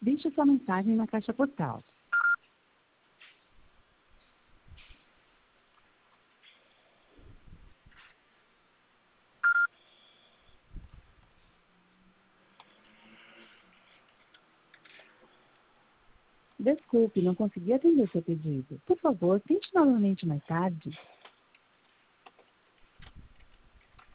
Deixe sua mensagem na caixa postal. Desculpe, não consegui atender seu pedido. Por favor, tente novamente mais tarde.